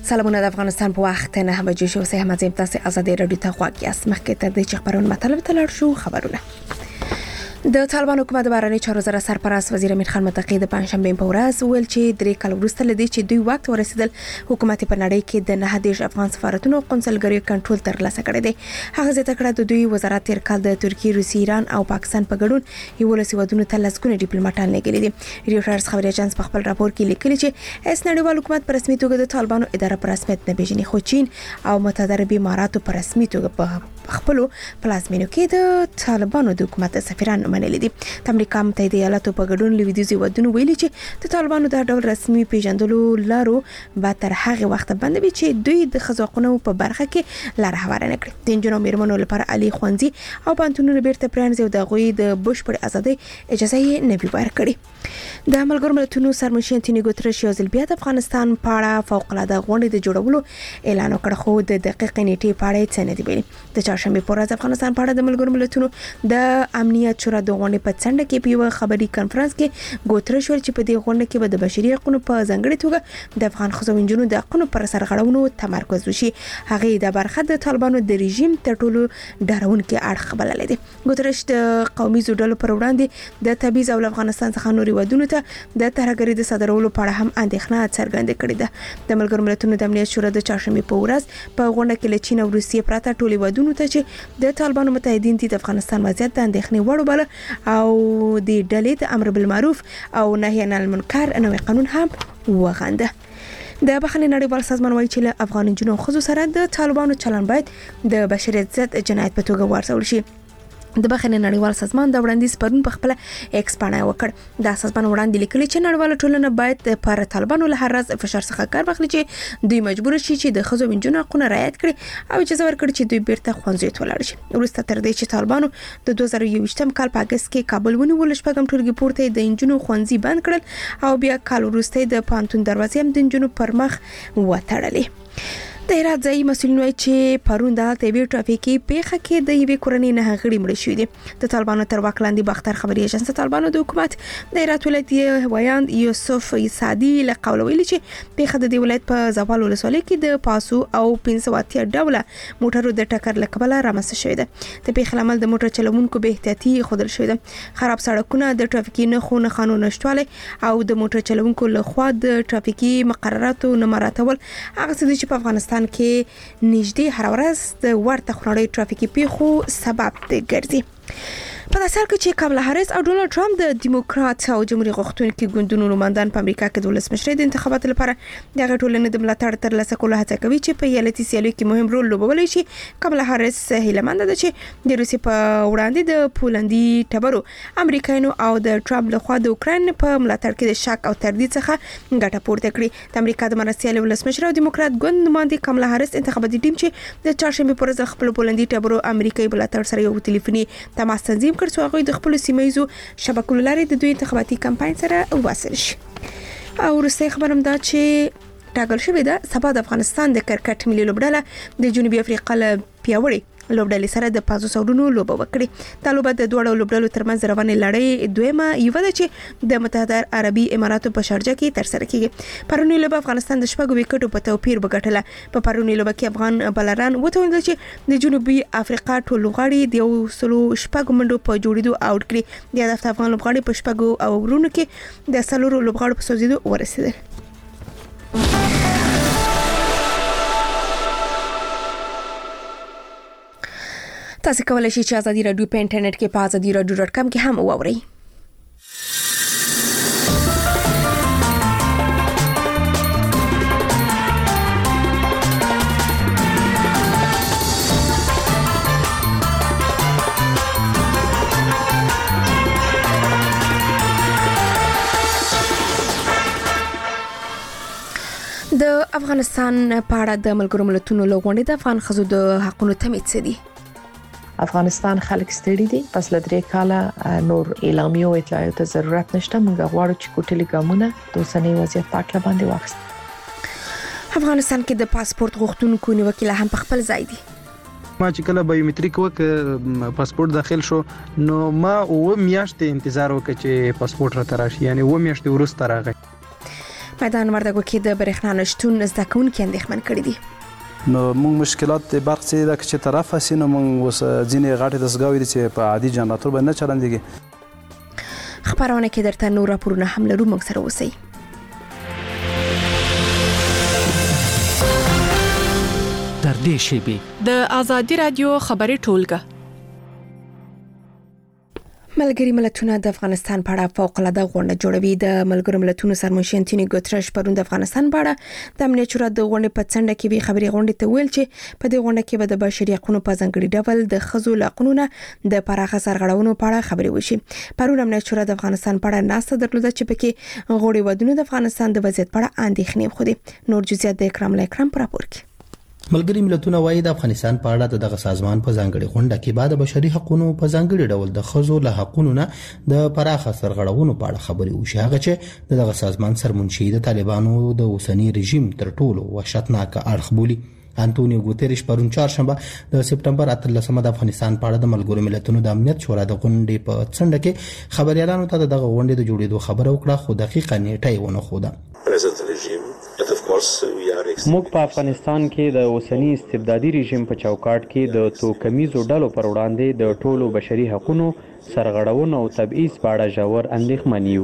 سلامونه د افغانستان په وخت نه بجې شو سه هم زم تاسو ازادي رادیو ته خواږی است مخکې ته د خبرونو مطلب تلل شو خبرونه د طالبان حکومت بهرنی چارو وزیر سرپرست وزیر امیر خان متقی د پنځشنبه په ورځ ویل چې درې کال وروسته لدی چې دوی وخت ورسېدل حکومت په نړۍ کې د 9 افغان سفارتونو قونسلګریو کنټرول ترلاسه کړی دی. هغه زیاته کړه د دوی وزارت تیر کال د ترکیه، روسیې، ایران او پاکستان په ګډون یو لسی ودونو ته لسګونه ډیپلوماټان لګیلي دي. ریوټرز خبري اژانس په خپل راپور کې لیکلي چې اس نړیوال حکومت په رسمي توګه د طالبانو اداره په رسمیت نه پیژني، خو چین او متحده عربي اماراتو په رسمي توګه په خپل پلازمینو کې د طالبانو د حکومت سفیران منلي دي. امریکا متحده ایالاتو په ګډون لویدیځي ودونو ویلي چې د طالبانو د ډول رسمي پیژندلو لارو به تر هغه وخت باندې وي چې دوی د خزاقونو په برخه کې لار هواره نه کړي. د انجنونو میرمنو لپاره علي خوندزي او پانتونونو بیرته پرانځي او د غوي د بشپړ ازادي اجازه یې نه وی ورکړي. د ملګرو ملتونو سرمنشي انټونیو ګوتریش یو ځل بیا د افغانستان په اړه فوق العاده غونډه د جوړولو اعلان وکړ، خو د دقیق نیټې په اړه څه نه دی ویلي. د چهارشنبه په ورځ افغانستان په اړه د ملګرو ملتونو د امنیت شورا د غونډې په څنډه کې په یو خبري کانفرنس کې ګوتریش ویل چې په دې غونډه کې به د بشري حقوقو په ځانګړي توګه د افغان ښځو او نجونو د حقوقو پر سرغړونو تمرکز وشي. هغه د برخه د طالبانو د رژیم تر ټولو ډارونکي اړخ بللی دی. ګوتریش د قومي زوډلو پر وړاندې د تبعیض او افغانستان څخه نوري ودونو ته د ترهګرۍ د صدرولو په اړه هم اندېښنه څرګنده کړې ده. د ملګرو ملتونو د امنیت شورا د چهارشنبه په ورځ په غونډه کې له چین او روسیې پرته ټولي ودونو ته چې د طالبانو متحدین دي د افغانستان وضعیت د اندېښنې وړ بل او د ډلې د امر بالمعروف او نهي عن المنکر نوې قانون هم وغنده. د بخښنې نړیوال سازمان وایي چې له افغان جنونو خزو سره د طالبانو چلن باید د بشریت ضد جنایت په توګه وارزول شي. د بخښنې نړیوال سازمان د وړاندیز پرون په خپل ایکس باندې وکړ. د سازمان وړاندې لیکلي چې نړیواله ټولنه باید پر طالبانو له هر راز فشار څخه کار واخلي چې دوی مجبور شي چې د خزو وینجونو حقوق رعایت کړي او اجازه ورکړي چې دوی بیرته خوندزیت ولاړ شي. وروسته تر دې چې طالبانو د 2021 کال په اگست کې کابل ونیول، شپږم ټولګي پورته د انجونو خوندزي بند کړل او بیا کال وروسته د پانتون دروازې هم د انجونو پر مخ وتړلې. د هرات ځایي مسؤلین وایي چې پرون د تیوی ټرافیکي پیښه کې د یوې کورنۍ نه غړي مړ شوي دي. د طالبانو تر واک لاندې باختر خبري اژانس طالبانو د حکومت د هرات ولایت ویاند یوسف سادي له قوله ویلي چې پیښه د دې ولایت په زوال ولسوالۍ کې د پاسو او 580 ډوله موټرو د ټکر له کبله رامنځته شوې ده. د پیښې لامل د موټر چلوونکو به احتیاطي خودل شوې ده. خراب سړکونه، د ټرافیکي نښو قانون نشټواله او د موټر چلوونکو له خوا د ټرافیکي مقرراتو نه مراعاتول هغه څه چې په افغانستان کې نږدې هر ورځ د ورته خنړې ټرافیکي پیښو سبب دی ګرځي. په داسې حال کې چې کمالا هاریس او ډونالد ټرمپ د دیموکرات او جمهوریت غوښتونکو ګوندونو نمائندان په امریکا کې د ولسمشرۍ د انتخاباتو لپاره د ټولنې د ملاتړ ترلاسه کولو هڅه کوي چې په ایالتي سیالیو کې مهم رول لوبولی شي. کمالا هاریس هیله مند ده چې د روسیې په وړاندې د پولندي ټبرو امریکایانو او د ټرمپ لخوا د اوکراین په ملاتړ کې د شک او تردید څخه ګټه پورته کړي. د امریکا د مرستیال ولسمشر او دیموکرات ګوند نمائنده کمالا هاریس انتخاباتي ټیم چې د چهارشنبه پر ورځ خپل پولندي ټبرو امریکایي ملاتړ سره یو ټلیفوني تماس تنظیم کړ چې هغه د خپل سیمایزو شبکو لارې د دوی انتخاباتي کمپاین سره وصل شي. او وروسته خبرم دا چې ټاکل شوې ده سبا د افغانستان د کرکټ ملي لوبډله د جنوبي افریقا له پیاوړي لوبډلې سره د 500 ډونو لوبه وکړي. دا لوبه د دوه لوبډلو ترمنځ روانه لړۍ دویمه یو ده چې د متحده عربي اماراتو په شارجه کې تر سره کیږي. پرونی لوبه افغانستان د شپږو وکټو په توپیر وګټله. په پرونی لوبه کې افغان بالران وتوندل چې د جنوبي افریقا ټول لوبغاړي د 106 منډو په جوړیدو اوټ کړي. د هدف افغان لوبغاړي په شپږو او ورونو کې د سلورو لوبغاړو په سوزیدو ورسېدل. تاسو کولای شئ چې ازادي رادیو په انټرنیټ کې په azadiradio.com کې هم واورئ. د افغانستان په اړه د ملګرو ملتونو لغونډې د افغان ښځو د حقوقو تمید څه دي؟ افغانستان خلک ستړي دي. پس له 3 کاله نور اعلامیو او اطلاعاتو ته ضرورت نشته. موږ غواړو چې کوټلي ګامونه د اوسنۍ وضعیت په اړه باندې واخلو. افغانستان کې د پاسپورت غوښتونکو نیوکه هم په خپل ځای دي. ما چې کله بایومټریک وک پاسپورت داخل شو نو ما و میاشتې انتظار وکړ چې پاسپورت را تراشي، یعنی و میاشتې ورسته راغی. میدان وردګو کې د برېښنا نشټون زده کوونکي اندېښمن کړي دي. نو موږ مشکلات د برق چې طرف اسینو موږ وس ځینې غاټي دسګاوي دي چې په عادي جنراتور باندې چلندېږي. خبرونه کې درته نور راپورونه هم لرو، موږ سره اوسئ. در دې شیبې د آزادي رادیو خبري ټولګه. ملګری ملتونه د افغانستان په اړه فوق العاده غونډه جوړوي. د ملګرو ملتونو سرمنشي انټونیو ګوتریش پرون د افغانستان په اړه د امنیت شورا د غونډې په څنډه کې به خبري غونډې ته ویل چې په دې غونډه کې به د بشري حقوقو په ځانګړي ډول د ښځو حقوقونه د پراخه سرغړونو په اړه خبري وشي. پرون امنیت شورا د افغانستان په اړه ناسته درلوده چې پکې غوړي ودونه د افغانستان د وضعیت په اړه اندېښنې خو دي. نور جزئیات د اکرام پر راپور کې. ملګری ملتونه وايي د افغانستان په اړه دغه سازمان په ځانګړي غونډه کې بعد بشري حقوقو په ځانګړي ډول د ښځو له حقوقو نه د پراخه سرغړونو په اړه خبري وشي. هغه چې دغه سازمان سرمنشي د طالبانو د اوسنی رژیم تر ټولو وحشتناک اړخ بولي. انټونیو ګوتریش پرون چهارشنبه د سپټمبر 13 د افغانستان په اړه د ملګرو ملتونو د امنیت شورا د غونډې په څنډه کې خبريالانو ته دغه غونډې د جوړېدو خبره وکړه، خو دقیقه نیټه یې ونه خوده. موږ په افغانستان کې د اوسنی استبدادي رژیم په چوکاټ کې د توکمیزو ډلو پر وړاندې د ټولو بشري حقوقو سرغړونو او تبعیض په اړه ژور اندېښمن یو.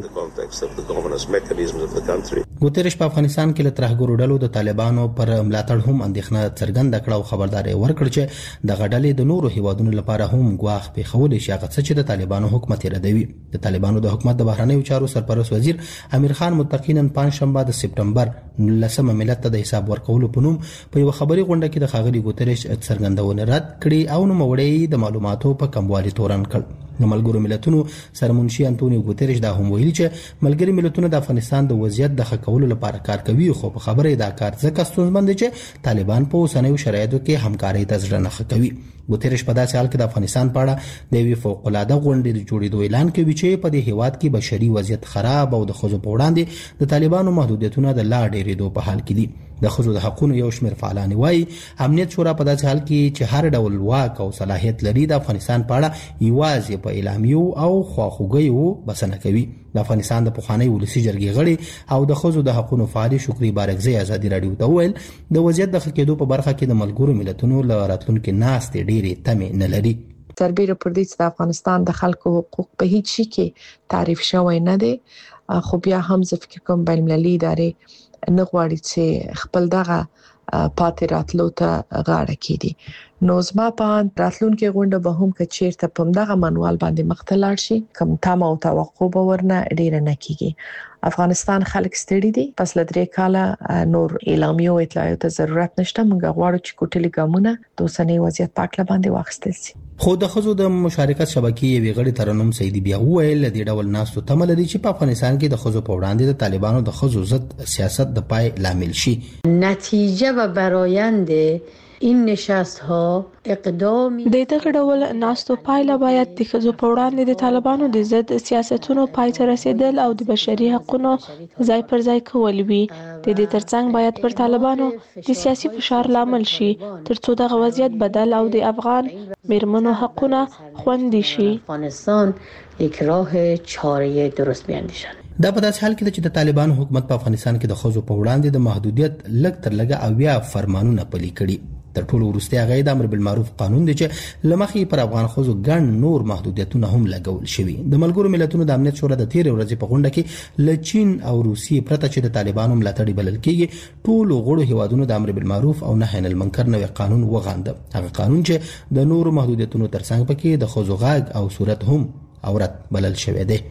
ګوتریش په افغانستان کې له ترهګرو ډلو د طالبانو پر ملاتړ هم اندېښنه څرګنده کړه او خبرداري ورکړه چې د غډلې د نورو هیوادونو لپاره هم ګواښ پیښول شي هغه چې د طالبانو حکومت ردوي. د طالبانو د حکومت د بهرنیو چارو سرپرست وزیر امیر خان متقینن پنځشنبه د سپټمبر 19 ملت ته د حساب ورکولو په نوم په یو خبري غونډه کې د خاغلی ګوتریش څرګندونه رد کړي او نو موړی د معلوماتو په کموالي تورن کړ. د ملګرو ملتونو سرمنشي انټونیو ګوتریش دا هم ویلي چې ملګری ملتونه د افغانستان د وضعیت د ښه کولو لپاره کار کوي، خو په خبره دا کار ځکه ستونزمن دی چې طالبان په اوسنیو شرایطو کې همکاري ته ځړنه کوي. ګوتریش په داسې حال کې د افغانستان په اړه د یوې فوق العاده غونډې د جوړېدو اعلان کوي چې په دې هیواد کې بشري وضعیت خراب او د ښځو په وړاندې د طالبانو محدودیتونه د لا ډېرېدو په حال کې دي. د ښځو د حقوقو یو شمېر فعالان وايي امنیت شورا په داسې حال کې چې هر ډول واک او صلاحیت لري د افغانستان په اړه یوازې په اعلامیو او خواخوږیو بسنه کوي. د افغانستان د پخوانی ولسی جرګې غړي او د ښځو د حقوقو فعال شکري بارکزی آزادي رادیو ته ویل د وضعیت د ښه کېدو په برخه کې د ملګرو ملتونو له راتلونکو ناستې ډېرې تمې نه لري. سربېره پر دې چې د افغانستان د خلکو حقوق په هیڅ شي کې تعریف شوی نه دی، خو بیا هم زه فکر کوم بین المللي ادارې نه غواړي چې خپل دغه پاتې راتلو ته غاړه کړي. نو زما په راتلونکو غونډه به هم که چیرته په دغه منوال باندې مختلال شي کوم تام او توقع به ورنه ډیر نه کیږي. افغانستان خلک ستړي دي، پس له 3 کاله نور اعلامیو اطلاعاتو ته ضرورت نشته. موږ غواړو چې کوټلي ګامونه د اوسنۍ وضعیت په اړه باندې واخیستل شي. خو د ښځو د مشارکت شبکې یوې غړي ترنم سیدی بیا وویل د ډول ناستو تمه لري چې په افغانستان کې د ښځو په وړاندې د طالبانو د ښځو ضد سیاست د پای لامل شي. نتیجه و برآیند این نشست ها اقدامی د دغه ډول ناستو پایله باید د ښځو په وړاندې د طالبانو د ضد سیاستونو پای ته رسیدل او د بشري حقوقو ځای پر ځای کول وي. د دې ترڅنګ باید پر طالبانو د سیاسي فشار لامل شي ترڅو دغه وضعیت بدل او د افغان میرمنو حقونه خوندي شي. افغانستان یک راه چاره درست بیاندیشند. دا په داسې حال کې چې د طالبانو حکومت په افغانستان کې د ښځو په وړاندې د محدودیت لږ تر لږه 80 فرمانونه پلي کړي. تر ټولو وروستي هغه د امر بالمعروف قانون دی چې لمخې پر افغان ښځو ګڼ نور محدودیتونه هم لګول شوي. د ملګرو ملتونو د امنیت شورا د 13 ورځې په غونډه کې له چین او روسیې پرته چې د طالبانو ملاتړي بلل کېږي ټولو غړو هیوادونو د امر بالمعروف او نهي عن المنکر نوې قانون وغانده. هغه قانون چې د نورو محدودیتونو ترڅنګ پکې د ښځو غږ او صورت هم عورت بلل شوی دی.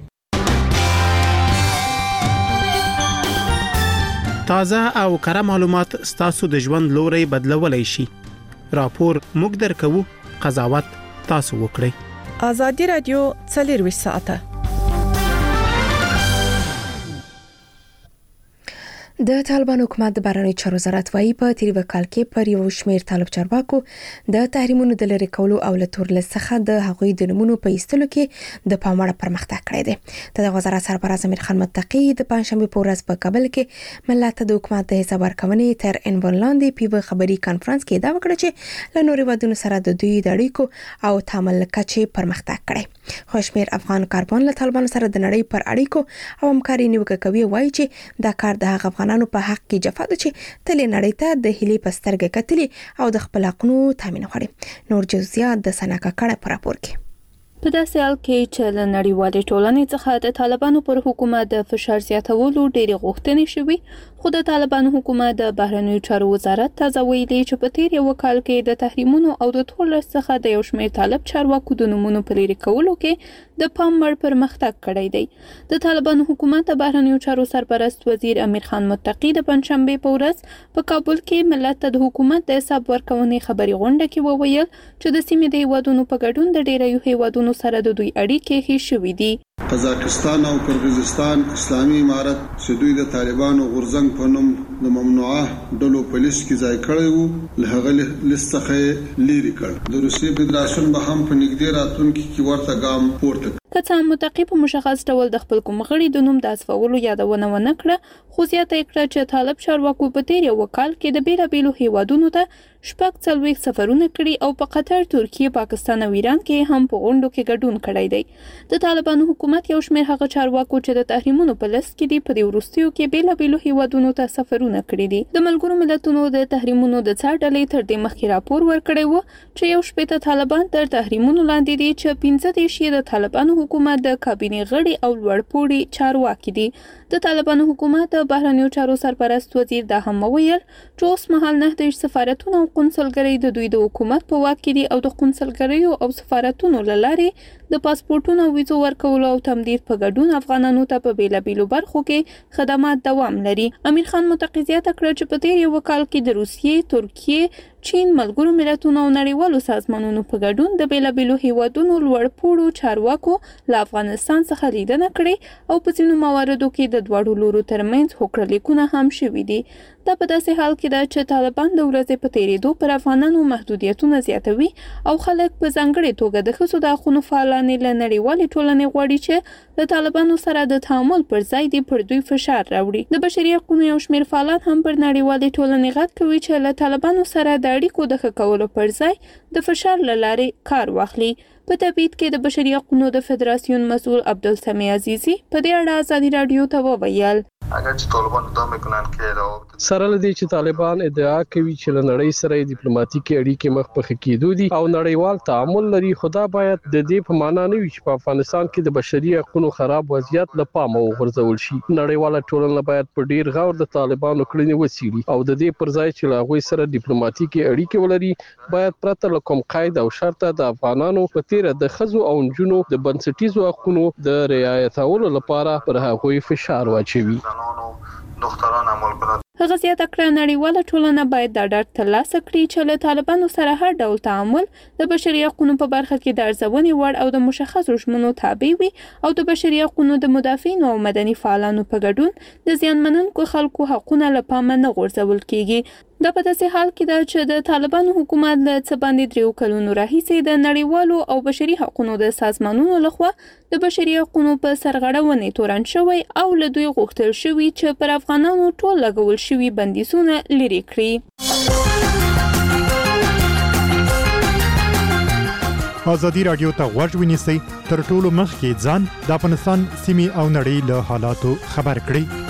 تازه او کره معلومات ستاسو د ژوند لوري بدلولای شي. راپور موږ درکوو، قضاوت تاسو وکړئ. آزادي رادیو 24 ساعته د طالبان حکومت د بهرنیو چارو وزارت وايي په تیری وکال کې پر یو شمېر طالب چارواکو د تحریمونو د لری کولو او له تورلس څخه د هغوی د نمونو په ایستلو کې د پاموړ پرمختګ کړی دی. د وزارت سرپرست امیر خان متقی د پنځشنبه په ورځ په کابل کې ملت د حکومت د حساب ورکونې تر عنوان لاندې په خبري کانفرنس کې دا وکړه چې له نورو ودونو سره د دوی د اړیکو او تعامل کچې پرمختګ کړی. خو شمېر افغان کاربن له طالبانو سره د نړۍ پر اړیکو او همکاري نیوکه کوي، وایي چې دا کار د هغه افغانانو په حق کې جفا ده چې تل نړۍ ته د هلي پسترګه کتلي او د خپل حقونو تامین غواړي. نور جزئیات د سناکا کړه پر راپور کې. په داسې حال کې چې له نړیوالې ټولنې څخه د طالبانو پر حکومت د فشار زیاتولو ډېرې غوښتنې شوې، خو د طالبانو حکومت د بهرنیو چارو وزارت تازه ویلي چې په تیر یو کال کې د تحریمونو او د تورلس څخه د یو شمېر طالب چارواکو د نمونو په لرې کولو کې د پام وړ پرمختګ کړی دی. د طالبانو حکومت د بهرنیو چارو سرپرست وزیر امیر خان متقی د پنځشنبه په ورځ په کابل کې ملت ته د حکومت د حساب ورکونې خبري غونډه کې وویل چې د سیمې د هیوادونو په ګډون د ډیرو هیوادونو سره د دوی اړیکې ښې شوې دي. قزاقستان او قرغیزستان اسلامي امارت چې دوی د طالبانو غورځنګ په نوم د ممنوعه ډلو په لیست کې ځای کړی وو، له هغه لیست څخه لري کړ. د روسیې فدراسیون به هم په نږدې راتلونکي کې ورته ګام پورته که څه متقی په مشخص ډول د خپل کوم غړي د نوم د حذفولو یادونه ونه کړه، خو زیاته کړه چې طالب چارواکو په تیر یو کال کې د بیلابیلو هیوادونو ته 40 سفرونه کړي او په قطر، ترکیه، پاکستان او ایران کې هم په غونډو کې ګډون کړی دی. د طالبانو حکومت یو شمېر هغه چارواکو چې د تحریمونو په لست کې دي په دې وروستیو کې بیلابیلو هیوادونو ته سفرونه کړي دي. د ملګرو ملتونو د تحریمونو د څار ډلې تر دې مخکې راپور ورکړی و چې یو شپږ طالبان تر تحریمونو لاندې دي چې 15 د طالبانو حکومت د کابینې غړي او لوړپوړي چارواکي دي. د طالبانو حکومت د بهرنیو چارو سرپرست وزیر دا هم وویل چې اوس مهال 9 سفارتونه او قونسلګرۍ د دوی د حکومت په واک کې دي او د قونسلګریو او سفارتونو له لارې د پاسپورتونو او ویزو ورکولو او تمدید په ګډون افغانانو ته په بیلابیلو برخو کې خدمات دوام لري. امیر خان متقی زیاته کړه چې په تیر یو کال کې د روسیې، ترکیې، چین، ملګرو ملتونو او نړیوالو سازمانونو په ګډون د بیلابیلو هیوادونو لوړپوړو چارواکو له افغانستان څخه لیدنه کړې او په ځینو مواردو کې د دواړو لورو ترمنځ هوکړه لیکونه هم شوي دي. دا په داسې حال کې ده چې طالبان د ورځې په تیریدو پر افغانانو محدودیتونه زیاتوي او خلک په ځانګړې توګه د ښځو د حقونو فعالانې له نړیوالې ټولنې غواړي چې له طالبانو سره د تعامل پر ځای دي پر دوی فشار راوړي. د بشري حقونو یو شمېر فعالان هم پر نړیوالې ټولنې غږ کوي چې له طالبانو سره د اړیکو د ښه کولو پر ځای د فشار له لارې کار واخلي. په تبعید کې د بشري حقونو د فدراسیون مسؤل عبدالسمیع عزیزی په دې اړه ازادي رادیو ته وویل اگر چې طالبان ادعا میکنن که سره لدی چې طالبان ادعا کوي چې له نړۍ سره ډیپلوماټیکي اړیکې مخ په کېدو دي او نړیوال تعامل لري، خدا باید د دې په معنا نه وي چې په افغانستان کې د بشري حقوقو خراب وضعیت له پامه وغورځول شي. نړیواله ټولنه باید په ډیر غور د طالبانو کړنې وڅېړي او د دې پر ځای چې له هغوی سره ډیپلوماټیکي اړیکې ولري، باید پرته له کوم قید او شرطه د افغانانو په تیر د ښځو او نجونو د بنسټیزو حقوقو د رعایتولو لپاره پر هغوی فشار واچوي. هغه زیاته کړه نړیواله ټولنه باید دا ډاډ ترلاسه کړي چې له طالبانو سره هر ډول تعامل د بشري حقوقو په برخه کې د ارزونې وړ او د مشخصو ژمنو تابع وي او د بشري حقوقو د مدافعینو او مدني فعالانو په ګډون د زیانمنونکو خلکو حقونه له پامه نه غورځول کیږي. دا په داسې حال کې ده چې د طالبانو حکومت له څه باندې 3 کلونو راهیسې د نړیوالو او بشري حقوقو د سازمانونو لخوا د بشري حقوقو په سرغړونې تورن شوی او له دوی غوښتل شوی چې پر افغانانو ټول لګول شوی بندیزونه لرې کړي. ازادي رادیو ته غوږ ونیسئ، تر ټولو مخکې ځان د افغانستان سیمې او نړۍ له حالاتو خبر کړئ.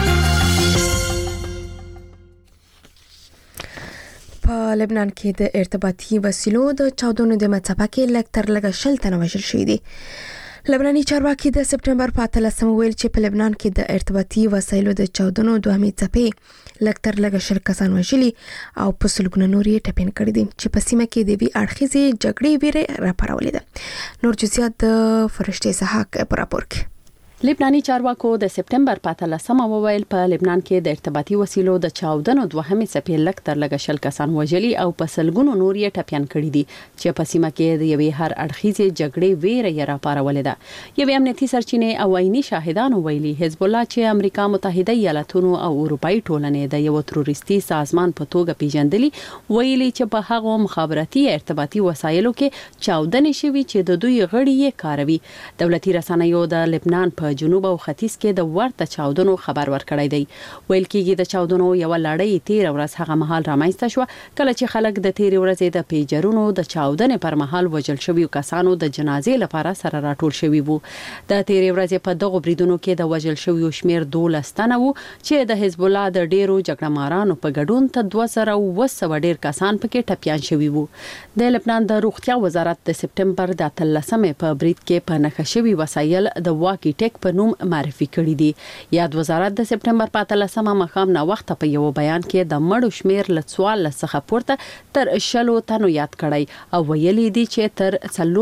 په لبنان کې د ارتباطي وسیلو د چاودنو د مڅپه کې لږ 10 تنه وژل شوي دي. لبناني چارواکي د سپټمبر په 13 ویل چې په لبنان کې د ارتباطي وسایلو د چاودنو دوه څپې لږ 10 کسان وژلي او په سلګونه نورې ټپین کړي دي چې په سیمه کې د وی اړخیزې جګړې ویره راپارولې ده. نور جزئیات د فرشته اسحاق په راپور کې. لبناني چارواکو د سپټمبر 15 وویل په لبنان کې د ارتباطي وسیلو د چاودنو دوهمې څپې لک تر لګ شل کسان وژلي او په سلګونو نور یې ټپيان کړي دي چې په سیمه کې د یوې هر اړخیزې جګړې ویره یې راپارولې ده. یوې امنیتي سرچینې او عیني شاهدانو ویلي حزب الله چې امریکا متحده ایالاتونو او اروپאי ټولنې د یو تروریستي سازمان په توګه پیژندلي ویلي چې په هغه مخابراتي ارتباطي وسایلو کې چاودنې شوي چې د دوی غړي یې کاروي. دولتي رسنیو د لبنان په جنوب او ختیځ کې د ورته چاودنو خبر ورکړی دی. ویل کېږي د چاودنو یو لړۍ تیر ورځ هغه مهال رامنځته شو کله چې خلک د تیر ورځې د پیجرونو د چاودنې پر مهال وژل شوي کسانو د جنازې لپاره سره راټول شوي وو. د تیر ورځې په دغه بریدونو کې د وژل شوي شمیر 12 تنه وو چې د حزب الله د ډیرو جګړهمارانو په ګډون ته 2200 ډیر کسان پکې ټپيان شوي وو. د لبنان د روغتیا وزارت د سپټمبر د 13 په برید کې په نښه شوي وسایل د واکی ټیک په نوم معرفي کړی دي. یاد وزارت د سپټمبر 15 مخام نه وخت په یو بیان کې د مړو شمیر له 14 څخه پورته تر 10 تنو یاد کړی او ویلي دي چې تر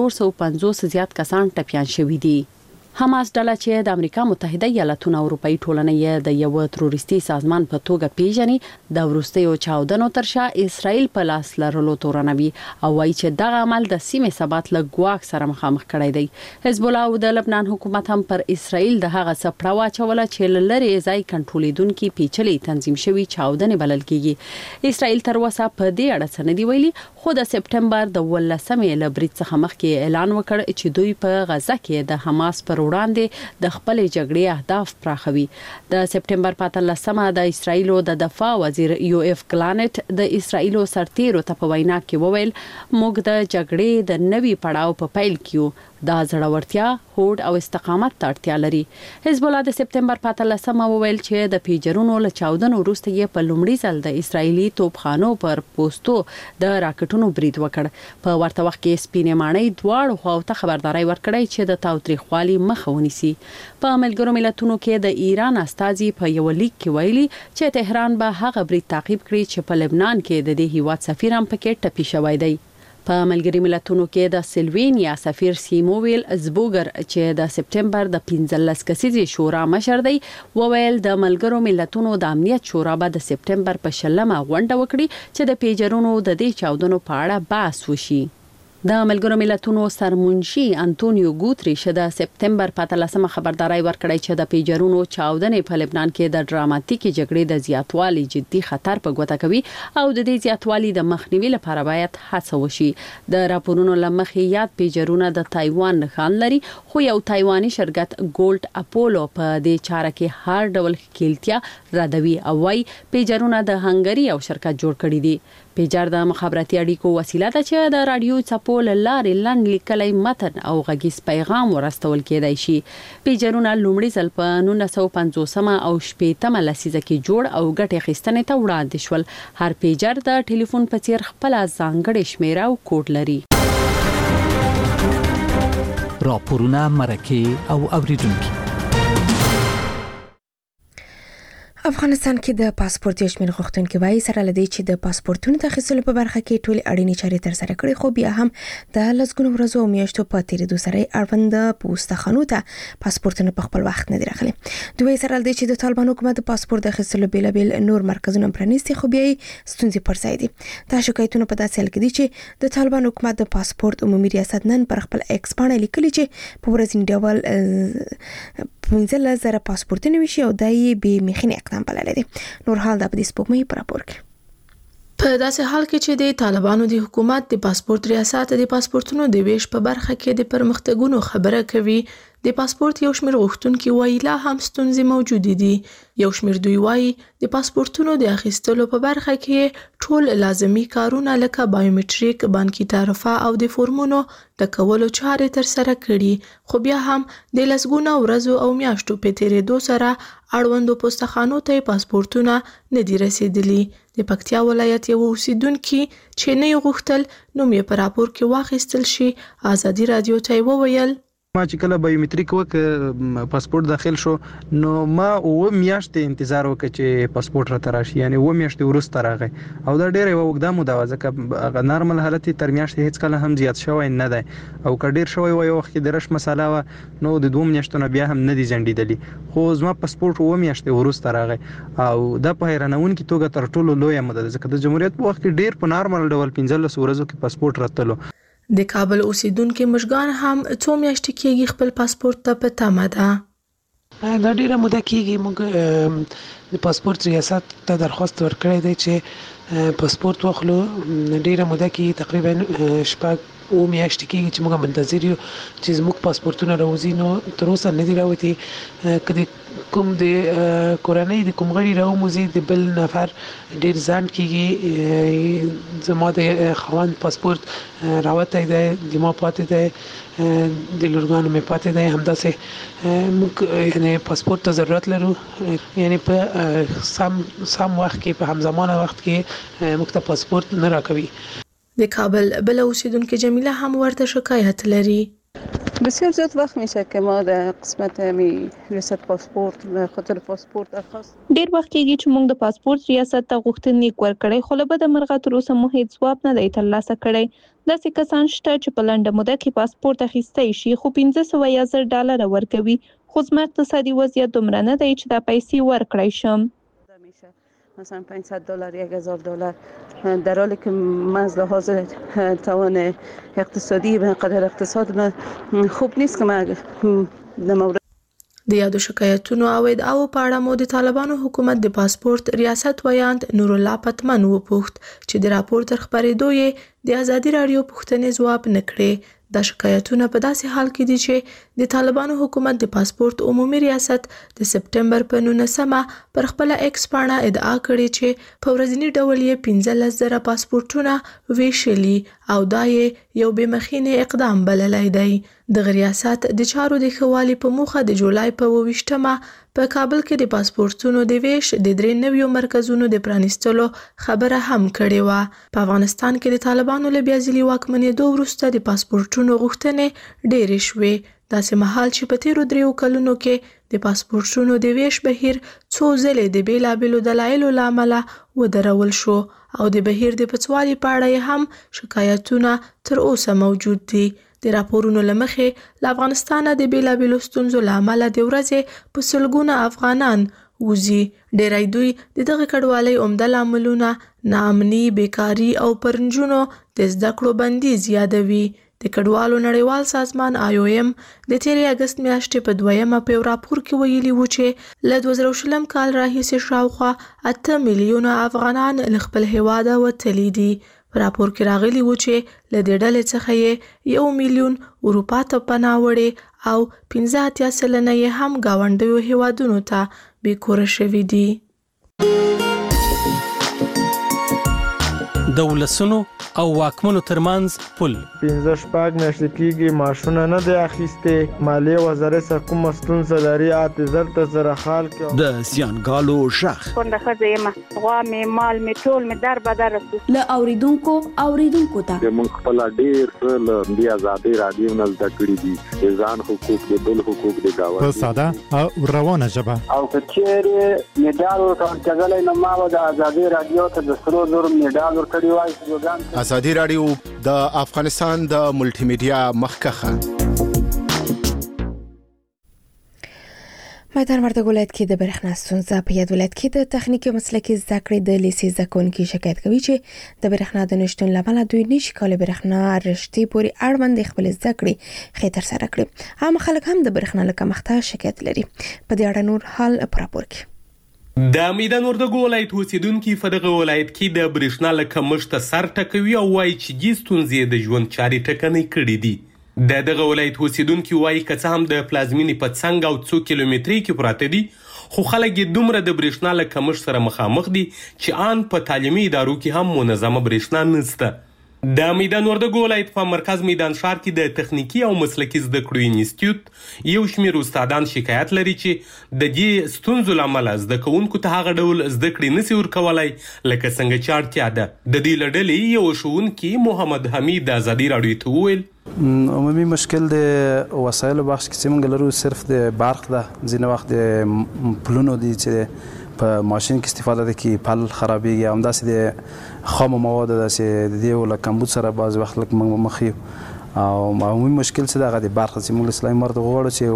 450 زیات کسان ټپيان شوي دي. حماس ډله چې د امریکا متحده ایالاتونو او اروپאי ټولنې د یو تروریستي سازمان په توګه پیژني د وروستیو چاودنو تر شا اسرائیل په لاس لرلو تورنوي او وايي چې دغه عمل د سیمې ثبات له ګواښ سره مخامخ کړی دی. حزب الله او د لبنان حکومت هم پر اسرائیل د هغه څپړه واچوله چې لری ځای کنټرولېدونکو پیچلي تنظیم شوی چاودنې بلل کیږي. اسرائیل تر اوسه په دې اړه څه نه دی ویلي خو د سپټمبر د 18 لبرید څخه مخکې اعلان وکړ چې دوی په غزه کې د حماس پر وړاندې د خپل جګړې اهداف پراخوي. د سپټمبر 15 د اسرایلو د دفاع وزیر یوف کلانټ د اسرایلو سرتیرو ته په وینا کې وویل موږ د جګړې د نوي پړاو په پیل کې دا زړورتیا هوډ او استقامت ته اړتیا لري. حزب الله د سپټمبر 15 وویل چې د پیجرونو له چاودنو وروسته یې په لومړي ځل د اسرایلی توپخانو پر پوسټو د راکټونو برید وکړ. په ورته وخت کې سپینې ماڼۍ دواړو خواوو خبرداري ورکړې چې د تاوتریخوالي مخه ونیسي. په ملګرو ملتونو کې د ایران استازي په یو لیک کې ویلي چې تهران به هغه برید تعقیب کړي چې په لبنان کې د دې هیواد سفیر هم پکې ټپي شوی دی. په ملګری ملتونو کې د سلوینیا سفیر سیموویل زبوګر چې د سپټمبر د 15 کسیزې شورا مشر دی وویل د ملګرو ملتونو د امنیت شورا به د سپټمبر په 10 غونډه وکړي چې د پیجرونو د دې چاودنو په اړه بحث وشي. د ملګرو ملتونو سرمنشي انټونیو ګوتریش د سپټمبر 15 خبرداري ورکړی چې د پیجرونو چاودنې په لبنان کې د ډراماتیکي جګړې د زیاتوالي جدي خطر په ګوته کوي او د دې زیاتوالي د مخنیوي لپاره باید هڅه وشي. د راپورونو لمخې یاد پیجرونه د تایوان نښان لري خو یو تایواني شرکت ګولډ اپولو په دې چاره کې هر ډول ښکیلتیا ردوي او وايي پیجرونه د هنګري او شرکت جوړ کړي دي. پیجر د مخابراتي اړیکو وسیله ده چې د رادیو چپو لارې لاندې لیکلای متن او غږیز پیغام ورستول کېدای شي. پیجرونه لومړی ځل په 1950 او 80 لسیزه کې جوړ او ګټه اخیستنې ته وړاندې شول. هر پیجر د ټلیفون په څیر خپل ځانګړی شمیره او کوډ لري. راپورونه مرکه او اوریدونکو افغانستان کې د پاسپورت یو شمېر غوښتونکو وایي سره لدی چې د پاسپورتونو د اخیستلو په برخه کې ټول اړینې چارې ترسره کړې خو بیا هم د لږګونو ورځو او میاشتو په تیریدو سره اړوند پوسټخانو ته پاسپورتونه په خپل وخت نه دي راغلي. دوی سره لدی چې د طالبان حکومت د پاسپورت د اخیستلو بیلابل نور مرکزونه پرانیستي خو بیا ستونزې پر ځای دي. دا شکایتونه په داسې حال کې دي چې د طالبان حکومت د پاسپورت عمومي ریاست نن پر خپل ایکس باندې لیکلي چې په ورځنی ډول 15,000 پاسپورتونه وشي او دای به مخینه اقدام بلل دي. نور حال د پدې سپوږمۍ پر راپور کې په داسې حال کې چې د طالبانو د حکومت د پاسپورت ریاست د پاسپورتونو د ویش په برخه کې د پرمختګونو خبره کوي د پاسپورت یو شمېر غوښتونکي وایي لا هم ستونزې موجودې دي. یو شمېر دوی وایي د پاسپورتونو د اخیستلو په برخه کې ټول لازمي کارونه لکه بایومټریک، بانکي تعرفه او د فورمونو د کولو چارې تر سره کړي خو بیا هم د لسګونو ورځو او میاشتو په تیریدو سره اړوندو پوسټخانو ته پاسپورتونه نه دي رسیدلي. د پکتیا ولایت یو اوسیدونکي چې نه غوښتل نوم یې په راپور کې واخیستل شي ازادي رادیو ته وویل ما چې کله بایومټریک وک پاسپورت داخل شو نو ما و میاشتې انتظار وکړ چې پاسپورت را تراشي یعنی و میاشتې وروسته راغی او دا ډېر یو وګدا موده وه ځکه نارمل حالت تر میاشتې هیڅ کله هم زیات شوی نه دی او که ډېر شوی وای وخت کې د رش مساله وه نو د 2 میاشتو نه بیا هم نه دي ځنډېدلي خو زما پاسپورت و میاشتې وروسته راغی او دا په حیرانونکې توګه تر ټولو لویه موده ده ځکه د جمهوریت په وخت کې ډېر په نارمل ډول 15 ورځو کې پاسپورت راتلو. د کابل اوسیدونکو مشګان هم 2 میاشتې کېږي خپل پاسپورت ته په تمه ده. دا ډیره موده کېږي موږ د پاسپورت ریاست ته درخواست ورکړی دی چې پاسپورت واخلو. ډیره موده کې تقریبا 6 میاشتې کېږي چې موږ منتظر یو چې زموږ پاسپورتونه راوځي نو تر اوسه نه دي راوتي. کله کوم د کورنۍ د کوم غړي راوموزي د بل نفر ډیر ځان کېږي زما د خوان پاسپورت راوتی دی د ما پاتې دی د لورګانو مې پاتې دی همداسې موږ یعنی پاسپورت ته ضرورت لرو یعنی په سم وخت کې په همزمانه وخت کې موږ ته پاسپورت نه راکوي. د کابل بل اوسیدونکو جمیله هم ورته شکایت لري. بسیار زیاد وقت میشه که ما در قسمت ریاست پاسپورت خاطر پاسپورت درخواست ډیر وخت کېږي چې موږ د پاسپورت ریاست ته غوښتنې ورکړې خو له بده مرغه تر اوسه مو هیڅ ځواب نه دی ترلاسه کړی. داسې کسان شته چې په لنډه موده کې پاسپورت اخیستی شي خو $1500 یا $1000 ورکوي خو زما اقتصادي وضعیت دومره نه دی چې دا پیسې ورکړی شم. مثلا $500 $1000 در حالی که من از لحاظ توان اقتصادی به قدر اقتصاد من خوب نیست که من در مورد د یادو شکایتونو او ادعاو په اړه مو د طالبانو حکومت د پاسپورت ریاست ویاند نور الله پتمن وپوښت چې د راپور تر خبرېدو یې د ازادي راډیو پوښتنې ځواب نه کړې. دا شکایتونه په داسې حال کې دي چې د طالبانو حکومت د پاسپورت عمومي ریاست د سپټمبر په 19 پر خپل ایکس پاڼه ادعا کړې چې په ورځنی ډول یې 15,000 پاسپورتونه ویشلي او دا یې یو بېمخینه اقدام بللی دی. د ریاست د چارو د ښه په موخه د جولای په 28 په کابل کې د پاسپورتونو د ویش د 3 نویو مرکزونو د پرانیستلو خبره هم کړې وه. په افغانستان کې د طالبانو له بیا ځلي واکمنېدو وروسته د پاسپورتونو غوښتنې ډېرې شوې. داسې مهال چې په تیرو 3 کلونو کې د پاسپورتونو د ویش بهیر څو ځلې د بیلابیلو دلایلو له امله ودرول شو او د بهیر د پڅوالي په اړه هم شکایتونه تر اوسه موجود دي. د راپورونو لمخې له افغانستانه د بیلابیلو ستونزو له امله د ورځې په سلګونه افغانان وځي. ډېری دوی د دغه کډوالۍ عمده لاملونه ناامني، بیکاري او پر نجونو د زده کړو بندیز یادوي. د کډوالو نړیوال سازمان IOM د تیرې اګست میاشتې په 2 په یو راپور کې ویلي و چې له 2020 کال راهیسې شاوخوا 8 میلیونه افغانان له خپل هیواده وتلي دي. په راپور کې راغلي و چې له دې ډلې څخه یې 1 میلیون اروپا ته پناه وړې او 85% یې هم ګاونډیو هیوادونو ته بیکوره شوي دي. د ولسونو او واکمنو ترمنځ پل 15 میاشتې کېږي معاشونه نه دی اخیستې. مالیې وزارت سره کومه ستونزه لري اته زره خال کې د زیانګالو شخ څنګه ښځه یم غوا مې مال مې ټول مې در بدر له اوریدونکو ته موږ خپل ډیر څه له دې ازادي راډیو نه زده کړي دي د ځان حقوق د بل حقوق د گاونډي په ساده او روانه ژبه او کچېره میډال ورکړل نو ما د ازادي راډیو ته د 300 میډال ورکړی وای. ازادي راډیو د افغانستان د ملټي میډیا مخکخه مدار وردګ ولایت کې د برېښنا ستونزه په یاد ولایت کې د تخنیکي مسلکي زده کړې د لیسې زده کوونکي شکایت کوي چې د برېښنا د نشتون له امله دوی نشي کولی برېښنا رشتې پورې اړوند خپل زده کړې ښې ترسره کړي. عام خلک هم د برېښنا له کمښته شکایت لري. په دې اړه نور حال په راپور کې. د میدان وردګ ولایت اوسیدونکي په دغه ولایت کې د برېښنا له کمښته سر ټکوي او وایي چې دې ستونزې د ژوند چارې ټکنۍ کړي دي. د دغه ولایت اوسیدونکي وایي که څه هم د پلازمینې په څنګ او 2 کیلومترۍ کې پراته دي خو خلک یې دومره د برېښنا له کمښت سره مخامخ دي چې آن په تعلیمي ادارو کې هم منظمه برېښنا نشته. د میدان وردګ ولایت په مرکز میدان ښار کې د تخنیکی او مسلکي زده کړو انسټیټیوټ یو شمېر استادان شکایت لري چې د دې ستونزو له امله زده کوونکو ته هغه ډول زده کړې نشي ورکولی لکه څنګه چې اړتیا ده. د دې له ډلې یو ښوونکي محمد حمید د ازادي راډیو ته وویل عمومي مشکل د وسایلو بخش کې موږ لرو صرف د برق ده، ځینې وخت د پلونو دي چې په ماشین کې استفاده ده کې پل خرابېږي، همداسې د خامو موادو ده چې د دې له کمبود سره بعضې وخت لږ موږ مخ یو. او عمومي مشکل چې ده هغه د برق چې موږ له اسلامي امارت غواړو چې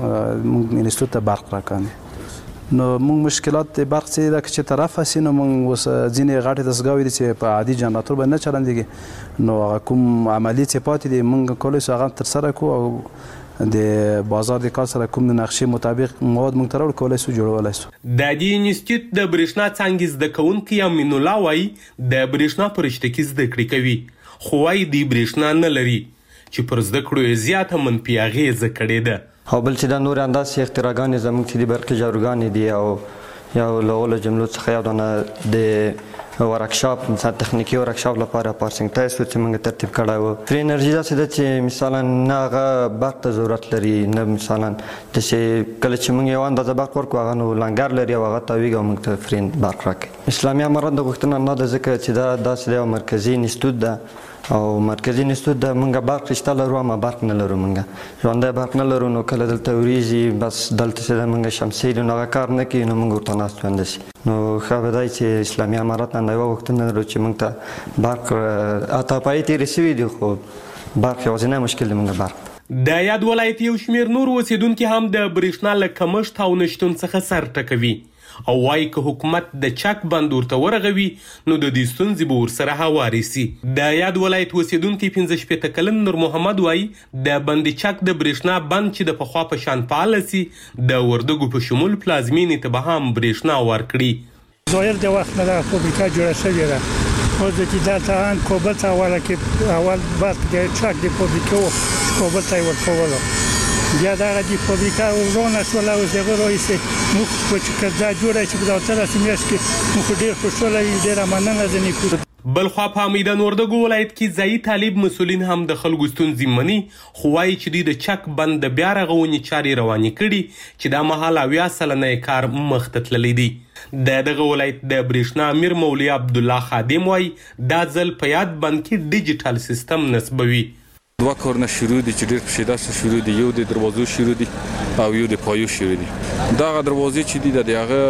موږ انسټیټوت ته برق راکاندي. نو موږ مشکلات د برق چې دا چې طرف هسي نو موږ اوس ځینې غټې دستګاوې دي چې په عادي جنراتور باندې نه چلندېږي، نو هغه کوم عملي چې پاتې دي موږ کولی شو هغه ترسره کړو او د بازار د کار سره کوم د نقشې مطابق مواد موږ ته راوړو کولی شو جوړولی شو. د دې انسټیټیوټ د برېښنا څانګې زده کوونکی امین الله وایي د برېښنا په رشته کې زده کړې کوي، خو وایي دوی برېښنا نه لري چې پر زده کړو یې زیاته منفي اغېزه کړې ده. او بل چې دا نور انداسې اختراګانې زموږ چې د برقي جاروګانې دي او یو له غولو جملو څخه یو دانه د ورکشاپ تخنیکي ورکشاپ لپاره پارسینګ ټایس چې موږ ترتیب کړی و. فري انرژي داسې ده چې مثلا نه هغه برق ته ضرورت لري، نه مثلا داسې کله چې موږ یو اندازه برق ورکړو هغه نو لنګر لري او هغه تاویږي او موږ ته فري برق راکوي. اسلامي امارت د غوښتنه نه ده ځکه چې دا داسې یو مرکزي انسټیټوټ ده او مرکزي انسټیټوټ ده، موږ برق شته لرو اما برق نه لرو، موږ ژوندی برق نه لرو. نو کله دلته وریځي بس دلته چې ده موږ شمسۍ نو هغه کار نه کوي، نو موږ ورته ناست وندسي. نو ښه به دی چې اسلامي امارت نه یوه غوښتنه لرو چې موږ ته برق اته پای تېرې سوي دي، خو برق یوازینی مشکل دی موږ برق. د یاد ولایت یو شمېر نور اوسیدونکي هم د برېښنا له کمښت او نشتون څخه سر ټکوي او وایي که حکومت د چک بند ورته ورغوي نو د دې ستونزې به ورسره هوارې سي. د یاد ولایت اوسیدونکی 15 کلن نور محمد وایي د بند چک د برېښنا بند چې د پخوا په شان فعاله سي د وردګو په شمول پلازمینې ته به هم برېښنا ورکړي. ظاهر د وخت نه دا فابریکه جوړه شوې ده، اوس چې دلته هم کابل ته اوله کې اول برق د چک د فابریکې و کابل ته یې ورکولو، بیا دغه د فابریکه ورانه شوله، اوس دغه راهیسې موږ چې دا جوړه چې په 18 میاشت کې موږ ډېر خوشحاله یو، ډېره مننه ځینې کوو. بلخوا په میدان وردګو ولایت کې ځایي طالب مسؤلین هم د خلکو ستونزې مني، خو وایي چې دوی د چک بند د بیا رغونې چارې روانې کړي چې دا مهال 80 سلنه یې کار مخ ته تللی دی. د دغه ولایت د برېښنا امیر مولوي عبدالله خادم وایي دا ځل په یاد بند کې ډیجیټل سیستم نصبوي. دوه کارونه شروع دي چې ډېر په شدت شروع دي، یو د دروازو شروع دي او یو د پایو شروع دي. دغه دروازې چې دي د هغه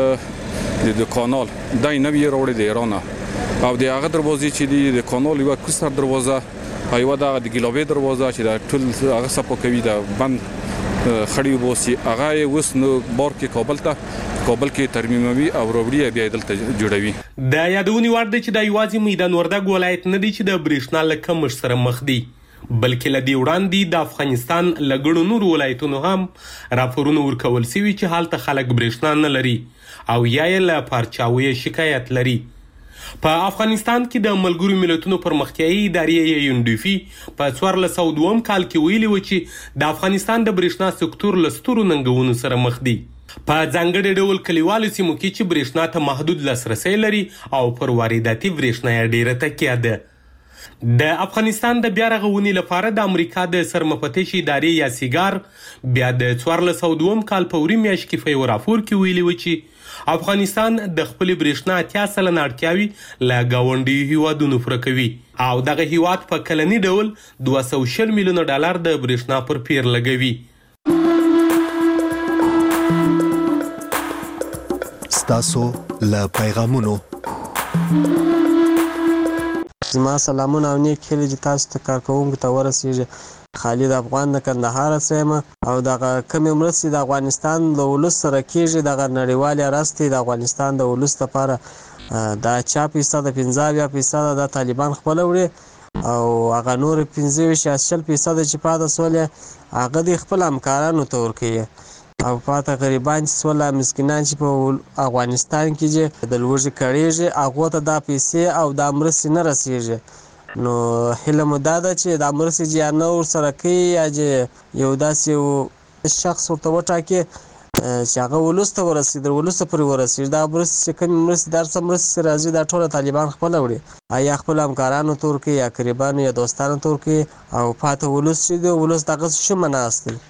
د کانال دای نوی راوړي د ایران او د هغه دروازې چې دي د کانال یو کوستر دروازه او یو د ګلابي دروازه چې د ټول هغه صفه کوي د بند خړی وبوسي، هغه اوس نو بار کې کابل کې ترمیموي او وروړي بیا دلته جوړوي. د یادونې وړ دی چې د یوازې میدان وردګ ولایت نه دی چې د برېښنا له کمښت سره مخ دی، بلکې له دې وړاندې د افغانستان له ګڼو نورو ولایتونو هم راپورونه ورکول سوي چې هلته خلک برېښنا نه لري او یا یې له پارچاویه شکایت لري. په افغانستان کې د ملګرو ملتونو پرمختیایي ادارې UNDP په 1402 کال کې ویلي و چې د افغانستان د برېښنا سکتور له سترو ننګونو سره مخ دی، په ځانګړي ډول کلیوالو سیمو کې چې برېښنا ته محدود لاسرسی لري او پر وارداتي برېښنا یې ډېره تکیه ده. د افغانستان د بیا رغونې لپاره د امریکا د سرمفتش ادارې یا سیګار بیا د 1402 کال په وری میاشت کې په یو راپور کې ویلي و چې افغانستان د خپلې برېښنا 80 سلنه اړتیاوې له ګاونډیو هیوادونو پوره کوي او دغه هیواد په کلني ډول $220 میلیونه د برېښنا پر پیر لګوي. ستاسو له پیغامونو زما سلامونه او نیک هیلې چې تاسو ته کارکوونکو ته ورسیږي. خالد افغان د کندهار څخه او دغه کمې مرستې د افغانستان له ولس سره کیږي، دغه نړیوالې راستي د افغانستان د ولس لپاره دا 4% 15% د طالبان خپل وړي او هغه نور 15% چې پاته سولې هغه د خپل همکارانو ته ورکوي او پاته غریبان چې سوله مسکینان چې په افغانستان کې د لوږې کړېږي هغو ته دا پیسې او دا مرستې نه رسېږي. نو هیله مو دا ده چې دا مرستې چې یا نه ورسره کوي یا چې یو داسې شخص ورته وټاکي چې هغه ولس ته ورسېږي، ولس ته پورې ورسېږي. دا مرستې چې کومې مرستې دا څه مرستې راځي دا ټوله طالبان خپله وړي، یا خپل همکارانو ته ورکوي یا قریبانو یا دوستانو ته ورکوي او پاته ولس چې دی ولس دغسې شومه ناست دی.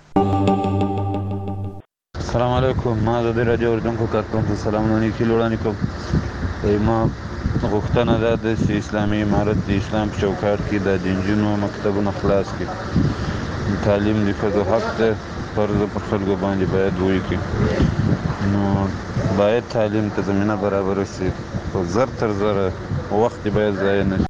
السلام علیکم، ما د رادیو اردوونکو کارکوونکو سلامونه نیکې وړاندې کوم. ما غوښتنه دا ده چې اسلامي امارت د اسلام په چوکاټ کې د نجونو مکتبونه خلاص کړي. تعلیم د ښځو حق دی، فرض پر خلکو باندې باید وکړي. نو باید تعلیم ته زمینه برابره شي، خو زر تر زره وخت باید ضایع نه شي.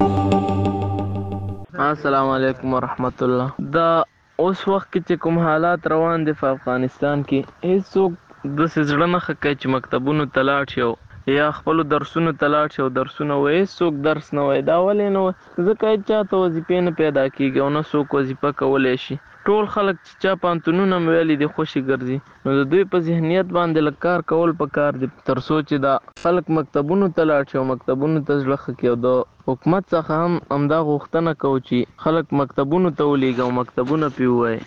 السلام علیکم ورحمت الله. دا اوس وخت کې چې کوم حالات روان دي په افغانستان کې، هیڅوک داسې زړه نه ښه کوي چې مکتبونو ته لاړ شي یا خپلو درسونو ته لاړ شي او درسونه وایي. هیڅوک درس نه وایي. دا ولې نه وایي؟ ځکه چاته وظیفې نه پیدا کېږي او نه څوک وظیفه کولی شي. ټول خلک چې چا پوهنتونونه مې ویلي دي خوشي ګرځي. نو د دوی په ذهنیت باندې لږ کار کول پکار دي تر څو چې دا خلک مکتبونو ته لاړ شي او مکتبونو ته زړه ښه کړي. او د حکومت څخه هم همدا غوښتنه کوو چې خلک مکتبونو ته ولېږي او مکتبونه پرې ووایي.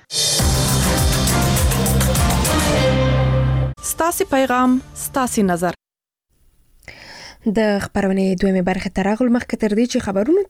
ستاسې پیغام ستاسې نظر. د خبرونې دویمه برخه تر هغه مخکې تر دې چې خبرونه